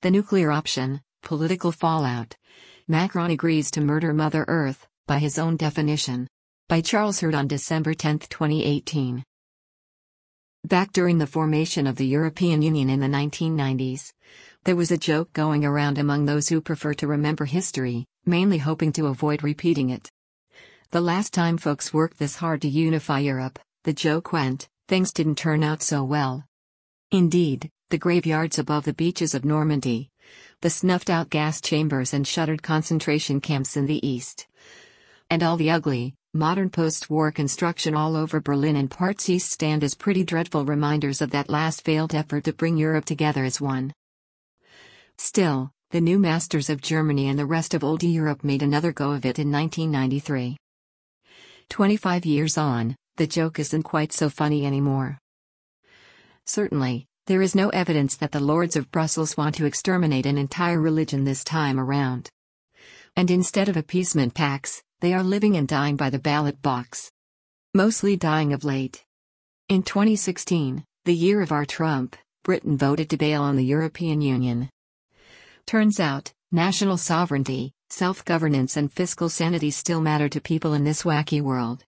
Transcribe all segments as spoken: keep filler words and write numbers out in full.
The nuclear option, political fallout. Macron agrees to murder Mother Earth, by his own definition. By Charles Hurd on December tenth, twenty eighteen. Back during the formation of the European Union in the nineteen nineties, there was a joke going around among those who prefer to remember history, mainly hoping to avoid repeating it. The last time folks worked this hard to unify Europe, the joke went, things didn't turn out so well. Indeed, the graveyards above the beaches of Normandy, the snuffed-out gas chambers and shuttered concentration camps in the east, and all the ugly, modern post-war construction all over Berlin and parts east stand as pretty dreadful reminders of that last failed effort to bring Europe together as one. Still, the new masters of Germany and the rest of old Europe made another go of it in nineteen ninety-three. Twenty-five years on, the joke isn't quite so funny anymore. Certainly, there is no evidence that the lords of Brussels want to exterminate an entire religion this time around. And instead of appeasement pacts, they are living and dying by the ballot box. Mostly dying of late. In twenty sixteen, the year of our Trump, Britain voted to bail on the European Union. Turns out, national sovereignty, self-governance and fiscal sanity still matter to people in this wacky world.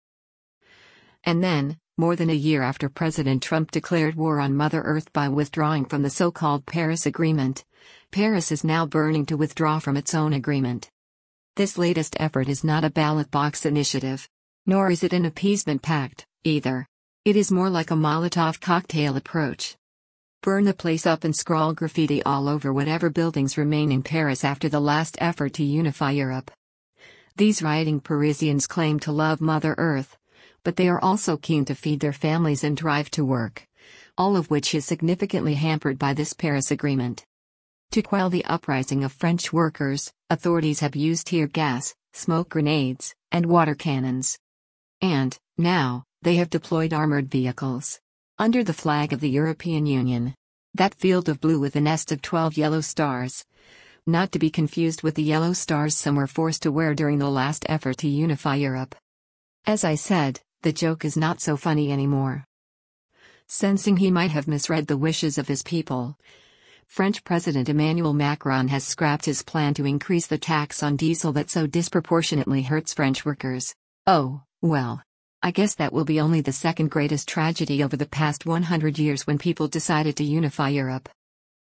And then, more than a year after President Trump declared war on Mother Earth by withdrawing from the so-called Paris Agreement, Paris is now burning to withdraw from its own agreement. This latest effort is not a ballot box initiative. Nor is it an appeasement pact, either. It is more like a Molotov cocktail approach. Burn the place up and scrawl graffiti all over whatever buildings remain in Paris after the last effort to unify Europe. These rioting Parisians claim to love Mother Earth, but they are also keen to feed their families and drive to work, all of which is significantly hampered by this Paris Agreement. To quell the uprising of French workers, authorities have used tear gas, smoke grenades, and water cannons. And, now, they have deployed armored vehicles. Under the flag of the European Union. That field of blue with a nest of twelve yellow stars. Not to be confused with the yellow stars some were forced to wear during the last effort to unify Europe. As I said, the joke is not so funny anymore. Sensing he might have misread the wishes of his people, French President Emmanuel Macron has scrapped his plan to increase the tax on diesel that so disproportionately hurts French workers. Oh, well. I guess that will be only the second greatest tragedy over the past one hundred years when people decided to unify Europe.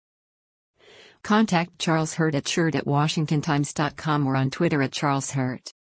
Contact Charles Hurd at Shurd at washington times dot com or on Twitter at Charles Hurt.